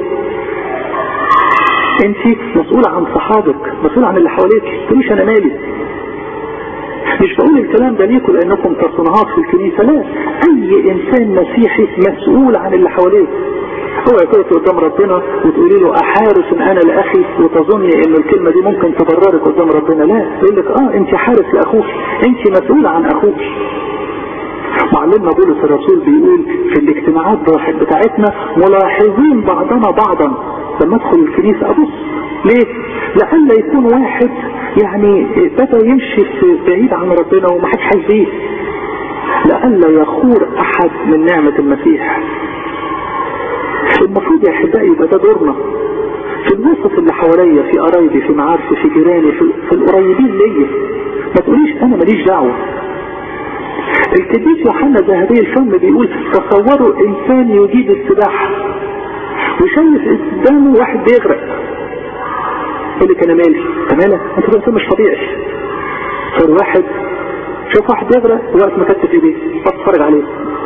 انت مسؤولة عن صحابك، مسؤولة عن اللي حواليك، تقوليش انا مالي. مش بقول الكلام ده ليكم لانكم تصنعات في الكنيسة، لا، اي انسان مسيحي مسؤول عن اللي حواليه. اوعي تقفي قدام ربنا وتقولي له احارس انا لاخي وتظني ان الكلمة دي ممكن تبررك قدام ربنا. لا، يقول لك اه انت حارس لاخوك، انت مسؤولة عن اخوك. معلمنا بولس الرسول بيقول في الاجتماعات بتاعتنا ملاحظين بعضنا بعضا. لما ادخل الكنيسة ابص ليه؟ لألا يكون واحد يعني بدأ يمشي بعيد عن ربنا وما حدش حاسس بيه، لألا يخور احد من نعمة المسيح. المفروض يا احبائي يبقى ده دورنا في الوسط اللي حواليا، في قرايبي، في معارفي، في جيراني، في, في القريبين ليا. ما تقوليش انا ماليش دعوه. القديس يوحنا ذهبي الفم بيقول تصوروا انسان يجيد السباحه وشايف قدامه واحد بيغرق، يقول لك انا مالي، انت مالك؟ انت انسان مش طبيعي. فالواحد شوف واحد بيغرق وقت ما كتف ايديه بتفرج عليه.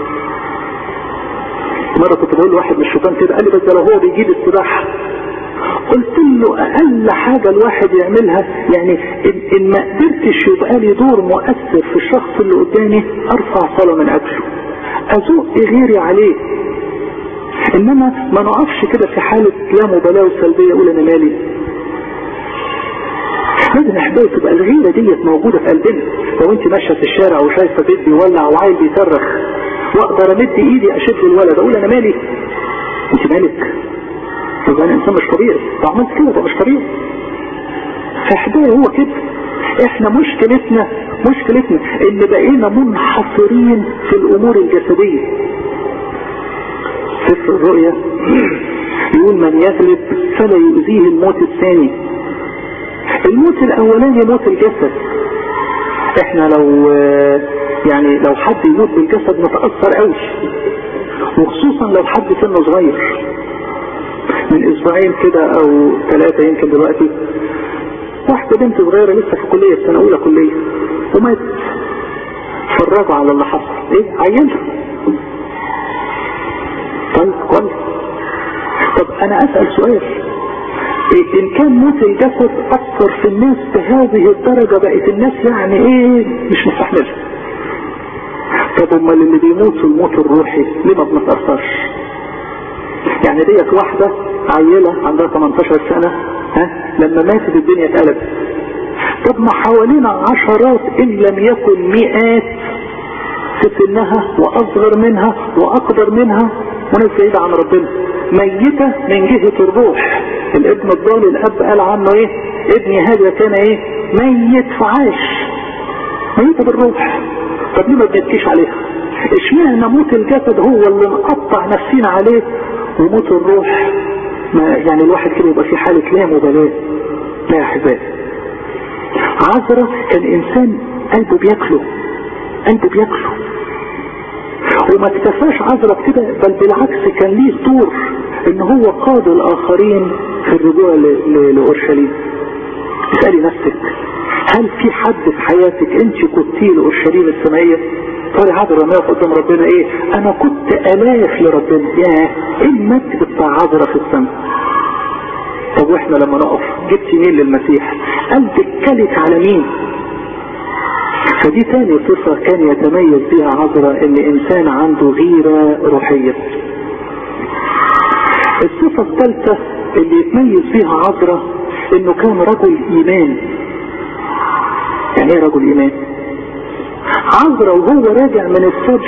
مرة كنت بقول لواحد من الشيطان كده، قال لي بس لو هو بيجيد السباحة، قلت له اقل حاجة الواحد يعملها يعني ان, إن ما قدرتش يبقى لي دور مؤثر في الشخص اللي قدامي، ارفع صلاة من اجله، ازق غيري عليه. انما ما نقفش كده في حالة لا مبالاة وسلبية اقول انا مالي. لازم احبائي تبقى الغيرة ديت موجودة في قلبنا. لو انت ماشية في الشارع وشايفة بيت بيولع وعيل بيصرخ واقدر امد ايدي اشد الولد اقول انا مالي، انت مالك؟ يبقى انا انسان مش طبيعي، لو عملت كده ده مش طبيعي. فاحبائي هو كده، احنا مشكلتنا مشكلتنا ان بقينا منحصرين في الامور الجسدية. سفر الرؤيا يقول من يغلب فلا يؤذيه الموت الثاني. الموت الاولاني موت الجسد، احنا لو يعني لو حد يموت بالجسد نتأثر قوي، وخصوصا لو حد سنه صغير. من اسبوعين كده او ثلاثة يمكن دلوقتي واحدة بنت صغيرة لسه في كلية سنة اولى كلية ومات. فرجوا على اللي حصل ايه عينها. طيب كويس. طب انا اسأل سؤال، إيه ان كان موت الجسد اثر في الناس بهذه الدرجة بقت الناس يعني ايه مش مستحملة، طب امال اللي بيموتوا الموت الروحي ليه ما بنتأثرش؟ يعني ديت واحدة عيلة عندها ثمانية عشر سنة ها لما ماتت الدنيا اتقلبت. طب ما حوالينا عشرات ان لم يكن مئات في سنها واصغر منها واكبر منها وناس بعيدة عن ربنا ميتة من جهة الروح. الابن الضال الاب قال عنه ايه؟ ابني هذا كان ايه؟ ميت فعاش، ميتة بالروح. طب ليه ما بنبكيش عليها؟ اشمعنى موت الجسد هو اللي نقطع نفسينا عليه وموت الروح ما يعني الواحد كده يبقى في حالة لا مبالاة لا يا احبائي. عذرا كان انسان قلبه بياكله، قلبه بياكله، وما اكتفاش عذرا كده بل بالعكس كان ليه دور ان هو قاد الاخرين في الرجوع لاورشليم. اسألي نفسك، هل في حد في حياتك انت كنتي لاورشليم السمائية؟ قال عذرا ما يقف قدام ربنا ايه؟ انا كنت الاف لربنا. ياه ايه المجد بتاع عذرا في السماء. طب واحنا لما نقف جبت مين للمسيح؟ قلبك كلت على مين؟ فدي تاني صفة كان يتميز بها عذرا، ان انسان عنده غيرة روحية. الصفة الثالثة اللي يتميز بها عذرا انه كان رجل ايمان. يعني ايه رجل ايمان؟ عذرا وهو راجع من السبي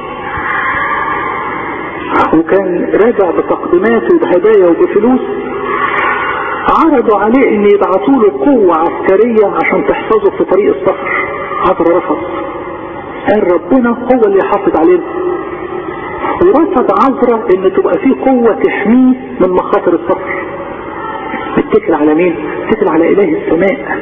وكان راجع بتقديمات وبهدايا وبفلوس، عرضوا عليه ان يبعثوا له قوة عسكرية عشان تحفظه في طريق السفر. عذرا رفض، قال ربنا هو اللي يحافظ علينا. ورفض عذرا ان تبقى فيه قوة تحميه من مخاطر السفر. اتكل على مين؟ اتكل على اله السماء.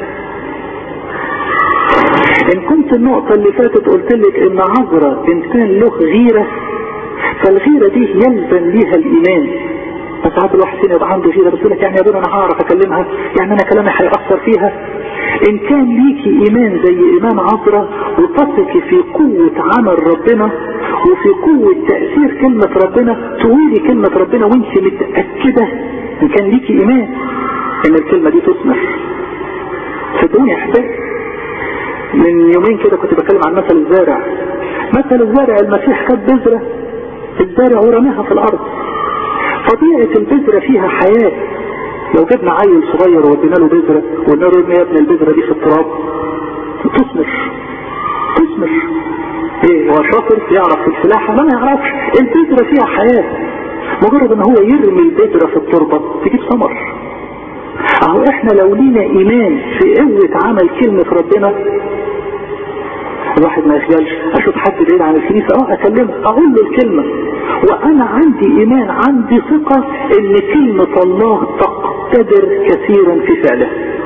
ان كنت النقطة اللي فاتت قلت لك ان عذرا انسان له غيرة، فالغيرة دي يلزم ليها الايمان. بس ساعات الواحد فينا يبقى عنده غيرة بس يقول لك يعني يا ابونا انا هعرف اكلمها، يعني انا كلامي هيأثر فيها. ان كان ليكي ايمان زي ايمان عذرا وتثقي في قوة عمل ربنا وفي قوة تأثير كلمة ربنا، تقولي كلمة ربنا وانت متأكدة ان كان ليكي ايمان ان الكلمة دي تثمر. صدقوني يا احبابي، من يومين كده كنت بتكلم عن مثل الزارع. مثل الزارع المسيح خد بذرة الزارع ورماها في الارض. طبيعة البذرة فيها حياة. لو جبنا عيل صغير وودينا له بذرة وقلنا له يا ابن البذرة دي في التراب تثمر تثمر. ايه هو شاطر يعرف في الفلاحة؟ لا ما يعرفش. البذرة فيها حياة، مجرد ان هو يرمي البذرة في التربة تجيب ثمر. اهو احنا لو لينا ايمان في قوة عمل كلمة ربنا، الواحد ما يخجلش اشوف حد بعيد عن الكنيسة اه اكلمه اقول له الكلمة، وانا عندي ايمان عندي ثقة ان كلمة الله تقتدر كثيرا في فعله.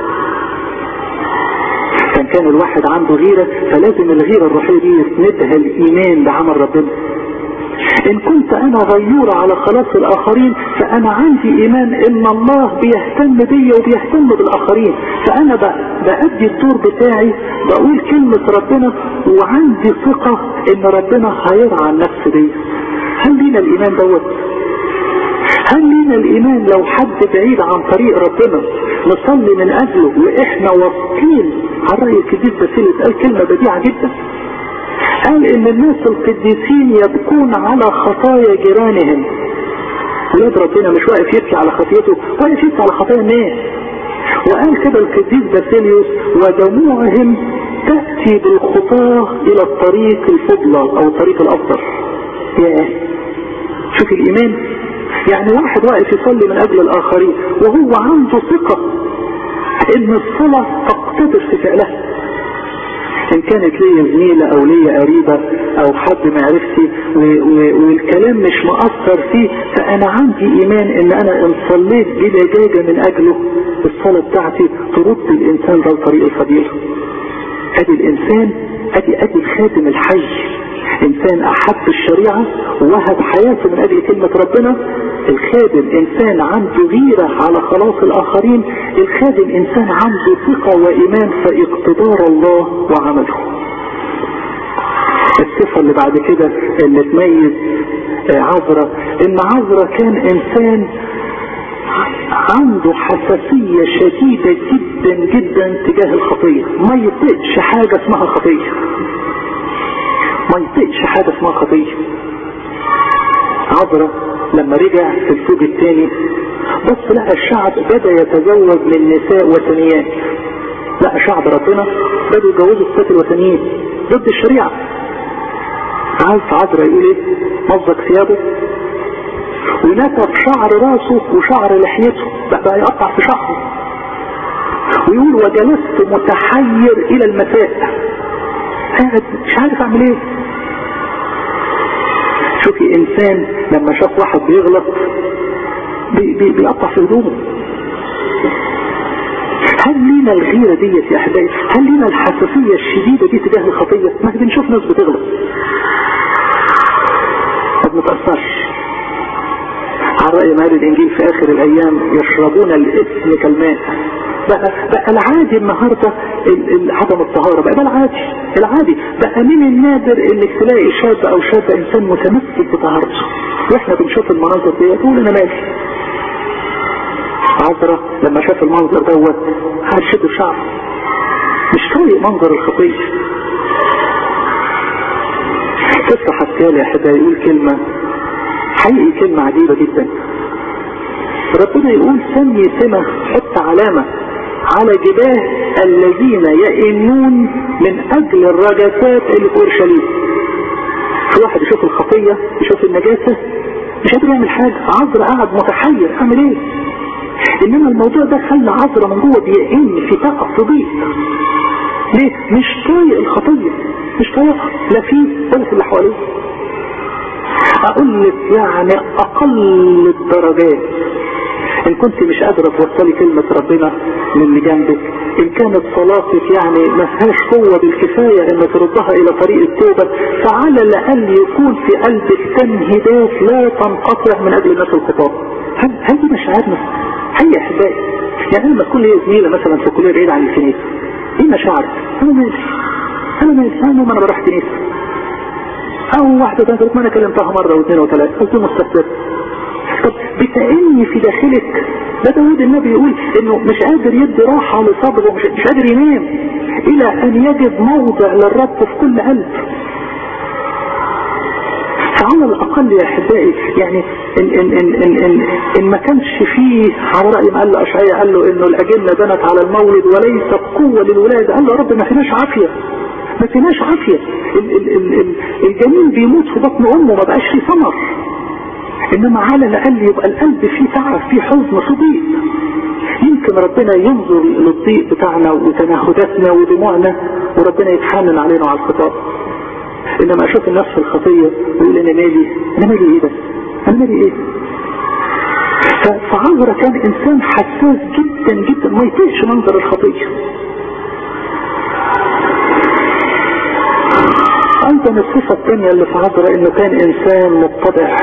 كان كان الواحد عنده غيرة، فلازم الغيرة الروحية دي يسندها الايمان بعمل ربنا. ان كنت انا غيورة على خلاص الاخرين، فانا عندي ايمان ان الله بيهتم بي وبيهتم بالاخرين، فانا بأدي الدور بتاعي بقول كلمة ربنا وعندي ثقة ان ربنا هيرعى النفس دي. هل لينا الايمان دوت؟ هل لينا الايمان لو حد بعيد عن طريق ربنا نصلي من اجله واحنا واثقين؟ على رأي القديس باسيليوس قال كلمة بديعة جدا، قال ان الناس القديسين يبكون على خطايا جيرانهم. ولاد ربنا مش واقف يبكي على خطيته، واقف يبكي على خطايا الناس. وقال كده القديس باسيليوس ودموعهم تأتي بالخطاة الى الطريق الفضلى او الطريق الافضل. ياه شوف الايمان. يعني واحد واقف يصلي من اجل الاخرين وهو عنده ثقة ان الصلاة تقتدر في فعلها. ان كانت ليا زميلة او ليا قريبة او حد معرفتي والكلام مش مؤثر فيه، فانا عندي ايمان ان انا ان صليت بلجاجة من اجله الصلاة بتاعتي ترد الانسان ده لطريق الفضيلة. ادي الانسان، ادي ادي الخادم الحي، انسان احب الشريعة ووهب حياته من اجل كلمة ربنا. الخادم انسان عنده غيرة على خلاص الاخرين. الخادم انسان عنده ثقة وايمان في اقتدار الله وعمله. الصفة اللي بعد كده اللي تميز عذرا، ان عذرا كان انسان عنده حساسية شديدة جدا جدا تجاه الخطية. ما يطيقش حاجة اسمها خطية، ما يطيقش حاجة اسمها خطية. عذرا لما رجع في الزوج الثاني بص لقى الشعب بدأ يتزوج من نساء وثنيات. لقى شعب ربنا بدأوا يتجوزوا الستات الوثنيين ضد الشريعة. عارف عذرا يقول ايه؟ مزق ثيابه ونتف شعر راسه وشعر لحيته، بقى يقطع في شعره ويقول وجلست متحير الى المساء، قاعد مش عارف اعمل ايه. شوفي انسان لما شاف واحد بيغلط بي بي بيقطع في هدومه. هل لينا الغيرة ديت يا احبائي؟ هل لينا الحساسية الشديدة دي تجاه الخطية؟ ما بنشوف ناس بتغلط ما بنتأثرش. على رأي مال الانجيل في اخر الايام يشربون الاسم كالماء. بقى, بقى العادي النهاردة عدم الطهارة، بقى ده العادي العادي بقى. من النادر انك تلاقي شاب او شاب انسان متمسك بطهارته، واحنا بنشوف المناظر دي يقول انا مالي. عذرا لما شاف المنظر دوت هرشده شعر، مش طايق منظر الخطية. قصة حسيالي يا احبائي يقول كلمة حقيقي كلمة عجيبة جدا. ربنا يقول سمي سمة، حط علامة على جباه الذين يئنون من اجل الرجسات اللي في اورشليم. في واحد يشوف الخطية يشوف النجاسة مش قادر يعمل حاجة. عذرا قاعد متحير اعمل ايه؟ انما الموضوع ده خلى عذرا من جوه بيئن في طاقة تضيق. ليه؟ مش طايق الخطية، مش طايقها لا فيه ولا في اللي حواليه. اقول لك يعني اقل الدرجات ان كنت مش قادرة توصلي كلمة ربنا للي جنبك، ان كانت صلاتك يعني ما فيهاش قوة بالكفاية ان تردها الى طريق التوبة، فعلى الاقل يكون في قلبك تمهيدات لا تنقطع من اجل الناس الخطاب. هل هل دي مشاعرنا؟ هي احبائي يعني لما تكون لي زميلة مثلا في كلية بعيد عن الكنيسة، ايه مشاعرك؟ انا مالي انا مالي انا ما انا بروح كنيسة. او واحدة تقول ما انا كلمتها مرة واثنين وثلاثة قلت مستكبر. طب بتأني في داخلك. ده داود النبي يقول انه مش قادر يدي راحة لصبره، مش, مش قادر ينام الى ان يجد موضع للرب في كل قلب. فعلى الاقل يا احبائي يعني ان, إن, إن, إن, إن, إن ما كانش فيه على رأي ما قال له اشعياء، قال له انه الاجنة بنت على المولد وليس قوة للولادة. قال له يا رب ما فيناش عافية، ما فيناش عافية. ال ال ال ال الجنين بيموت في بطن امه ما بقاش فيه ثمر، انما على الاقل يبقى القلب فيه تعب، فيه حزن، فيه ضيق. يمكن ربنا ينظر للضيق بتاعنا وتنهداتنا ودموعنا وربنا يتحنن علينا على الخطاب. انما اشوف النفس الخطية ويقول انا مالي انا مالي ايه ده انا مالي ايه. فعذرا كان انسان حساس جدا جدا ما يطيقش منظر الخطية. ايضا الصفة الثانية اللي في عذرا انه كان انسان متضع.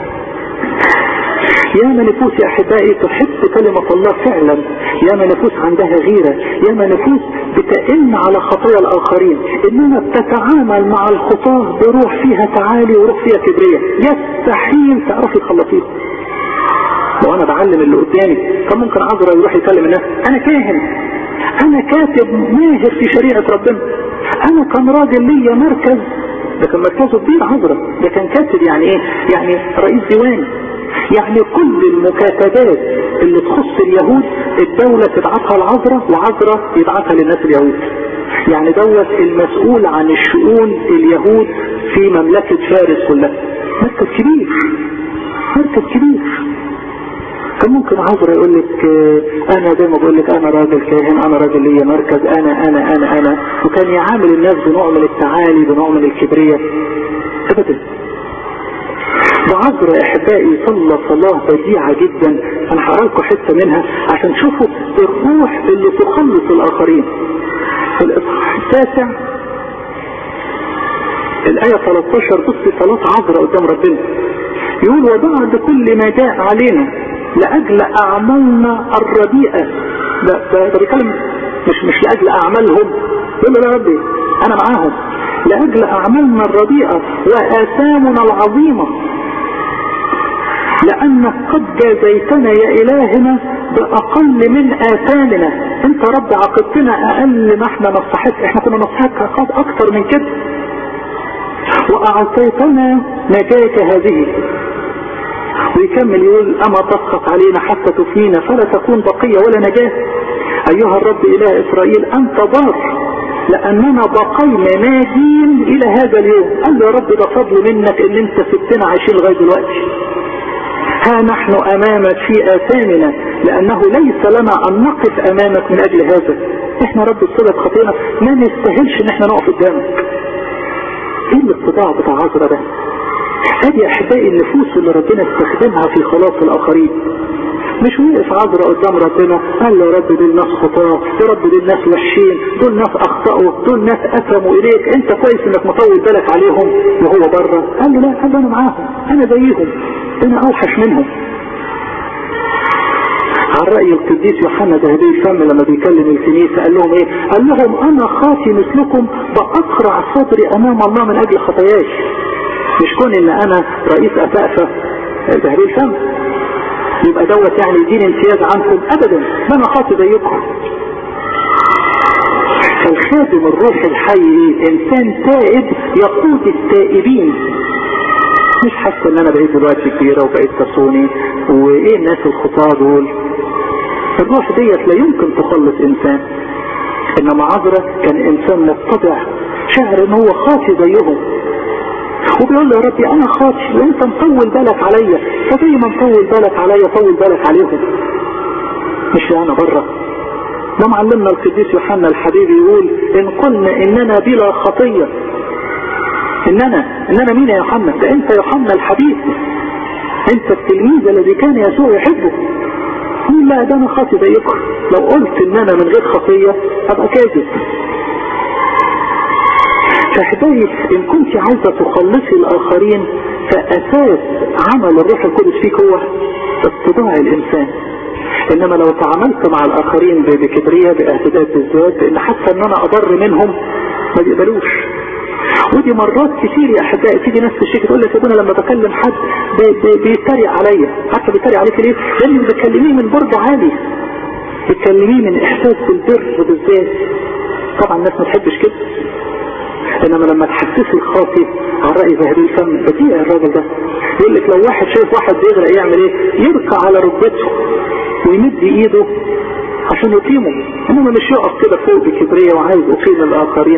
يا ما نفوس يا احبائي تحب كلمة الله فعلا، يا ما نفوس عندها غيرة، يا ما نفوس بتئن على خطايا الاخرين، انما بتتعامل مع الخطاه بروح فيها تعالي وروح فيها كبرية يستحيل تعرفي تخلصيها. لو انا بعلم اللي قدامي طب ممكن عذرا يروح يكلم الناس انا كاهن، انا كاتب ماهر في شريعة ربنا، انا كان راجل ليا مركز. ده كان مركزه كبير عذرا، ده كان كاتب يعني ايه؟ يعني رئيس ديوان، يعني كل المكاتبات اللي تخص اليهود الدولة تبعتها لعذرا وعذرا يبعتها للناس اليهود. يعني دوت المسؤول عن الشؤون اليهود في مملكة فارس كلها. مركز كبير، مركز كبير. كان ممكن عذرا يقول لك انا زي ما بقول لك انا راجل كاهن، انا راجل ليا مركز، انا انا انا انا وكان يعامل الناس بنوع من التعالي، بنوع من الكبرياء. ابدا. وعذرا احبائي صلى صلاه بديعه جدا. انا هقرا لكم حته منها عشان تشوفوا الروح اللي تخلص الاخرين. في الاصحاح التاسع الايه ثلاثة عشر، بص صلاه عذرا قدام ربنا. يقول وبعد كل ما جاء علينا لاجل اعمالنا الرديئه. ده ده, ده بيتكلم مش مش لاجل اعمالهم، يقول له يا ربي انا معاهم، لاجل اعمالنا الرديئه واثامنا العظيمه، لانك قد جازيتنا يا الهنا باقل من اثامنا. انت رب عاقبتنا اقل ما احنا نستحق، احنا كنا نستحق اكتر من كده، واعطيتنا نجاك هذه. ويكمل يقول اما تسخط علينا حتى تفنينا فلا تكون بقية ولا نجاة. ايها الرب اله اسرائيل انت بار، لاننا بقينا ناجين الى هذا اليوم. قال له يا رب ده فضل منك ان انت سبتنا عايشين لغايه دلوقتي. ها نحن امامك في اثامنا، لانه ليس لنا ان نقف امامك من اجل هذا. احنا رب الصدق خطينا ما نستاهلش ان احنا نقف قدامك. ايه الاقتضاع بتاع عذرا ده؟ هذه احبائي النفوس اللي ربنا استخدمها في خلاص الاخرين. مش وقف عذرا قدام ربنا قال له يا رب دول ناس خطاه، يا رب دول ناس وحشين، دول ناس اخطأوا، دول ناس اثموا اليك، انت كويس انك مطول بالك عليهم وهو بره. قال له لا، قال له انا معاهم، انا زيهم، انا اوحش منهم. على رأي القديس يوحنا ذهبي الفم لما بيكلم الكنيسة قال لهم ايه؟ قال لهم انا خاطي مثلكم باقرع صدري امام الله من اجل خطاياي. مش كون ان انا رئيس اسقفة ذهبي الفم يبقى دوت يعني يدين امتياز عنكم، ابدا، ما انا خاطي زيكم. فالخادم الروح الحي انسان تائب يقود التائبين. مش حاسس ان انا بقيت دلوقتي كبيرة وبقيت تصوني وايه الناس الخطاة دول. الروح ديت لا يمكن تخلص انسان. انما عذرا كان انسان متضع، شعر ان هو خاطي زيهم، وبيقول له يا ربي انا خاطي وانت مطول بالك عليا، فزي ما مطول بالك عليا طول بالك عليهم، مش انا بره. ده معلمنا القديس يوحنا الحبيب يقول ان قلنا اننا بلا خطية. اننا اننا مين يا يوحنا؟ ده انت يوحنا الحبيب، انت التلميذ الذي كان يسوع يحبه. يقول لا ده انا خاطي زيكم، لو قلت ان انا من غير خطية ابقى كاذب. فاحبائي ان كنت عايزة تخلصي الاخرين فاساس عمل الروح القدس فيك هو اتضاع الانسان. انما لو تعاملت مع الاخرين بكبرية باهتداء بالذات ان حتى ان انا اضر منهم ما بيقبلوش. ودي مرات كتير يا احبائي تيجي ناس تشتكي تقول لك يا ابونا لما بكلم حد بي بي بيتريق عليا. حتى بيتريق عليك ليه؟ لان بتكلميه من برج عالي، بتكلميه من احساس بالبر بالذات. طبعا الناس ما تحبش كده. انما لما تحسسي الخاطي على رأي ذهبي الفم بديع الراجل ده يقول لك لو واحد شايف واحد بيغرق يعمل ايه؟ يركع على ركبته ويمد ايده عشان يقيمه. انما مش يقف كده فوق بكبرية وعايز اقيم الاخرين.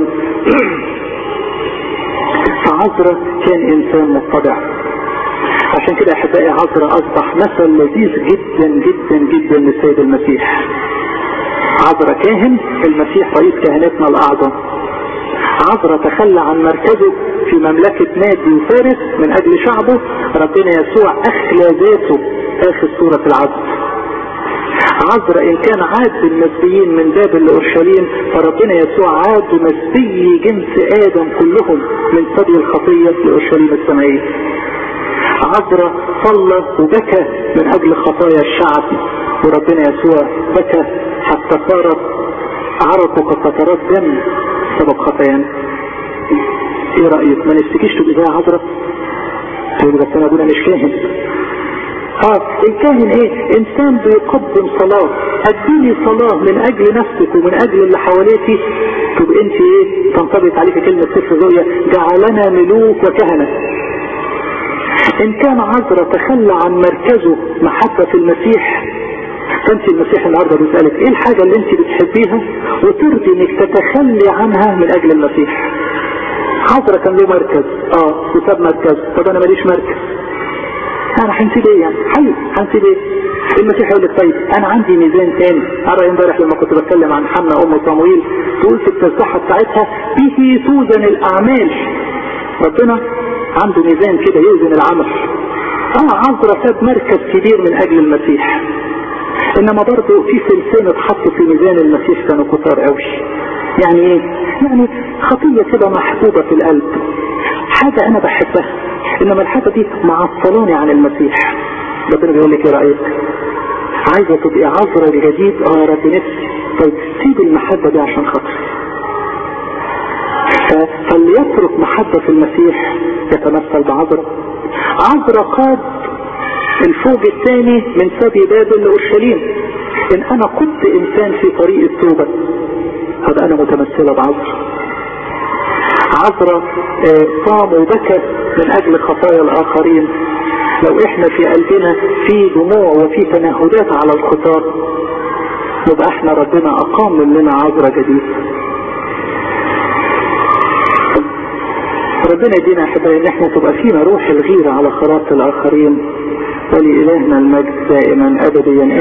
فعذرا كان انسان متضع. عشان كده احبائي عذرا اصبح مثل لذيذ جدا جدا جدا للسيد المسيح. عذرا كاهن، المسيح رئيس كهنتنا الاعظم. عذرا تخلى عن مركزه في مملكة نادي وفارس من اجل شعبه. ربنا يسوع اخلى ذاته اخر صورة العبد. عذرا ان كان عاد بالمسبيين من بابل لاورشليم، فربنا يسوع عاد بمسبي جنس ادم كلهم من ثدي الخطية لاورشليم السمائية. عذرا صلى وبكى من اجل خطايا الشعب، وربنا يسوع بكى حتى صارت عرقه كقطرات دم سبب خطايانا. ايه رأيك؟ ما نفتكيش تبقى زي عذرا؟ تقول بس انا ابونا مش كاهن. اه الكاهن ايه؟ انسان بيقدم صلاة. اديني صلاة من اجل نفسك ومن اجل اللي حواليك، تبقى انت ايه؟ تنطبق عليك كلمة سفر الرؤيا جعلنا ملوك وكهنة. ان كان عذرا تخلى عن مركزه محبة في المسيح، فانت المسيح النهارده بيسألك ايه الحاجة اللي انت بتحبيها وترضي انك تتخلي عنها من اجل المسيح. عذرا كان له مركز اه وساب مركز. طب انا ماليش مركز، انا هنسيب ايه يعني؟ حي هنسيب ايه؟ المسيح يقول لك طيب انا عندي ميزان تاني. ارى امبارح لما كنت بتكلم عن حنا ام صموئيل تقول في التسبيحه بتاعتها به توزن الاعمال. ربنا عنده ميزان كده يوزن العمل. اه عذرا خد مركز كبير من اجل المسيح، انما برضه في سلسلة اتحط في ميزان المسيح كانوا كتار قوي. يعني ايه؟ يعني خطية كده محبوبة في القلب، حاجة انا بحبها انما الحاجة دي معطلاني عن المسيح. ربنا بيقول لك ايه رأيك؟ عايزة تبقي عذرا الجديد؟ اه رب نفسي. طيب سيب المحبة دي عشان خاطر. فاللي يترك محبة في المسيح يتمثل بعذرا. عذرا قاد الفوج الثاني من سبي بابل لأورشليم. ان انا كنت انسان في طريق التوبة هذا انا متمثلة بعذرا. عذرا صام وبكى من اجل خطايا الاخرين. لو احنا في قلبنا في دموع وفي تنهدات على الخطاة يبقى احنا ربنا اقام لنا عذرا جديد. ربنا يدينا احبائي ان احنا تبقى فينا روح الغيرة على خلاص الاخرين. ولإلهنا المجد دائما ابديا.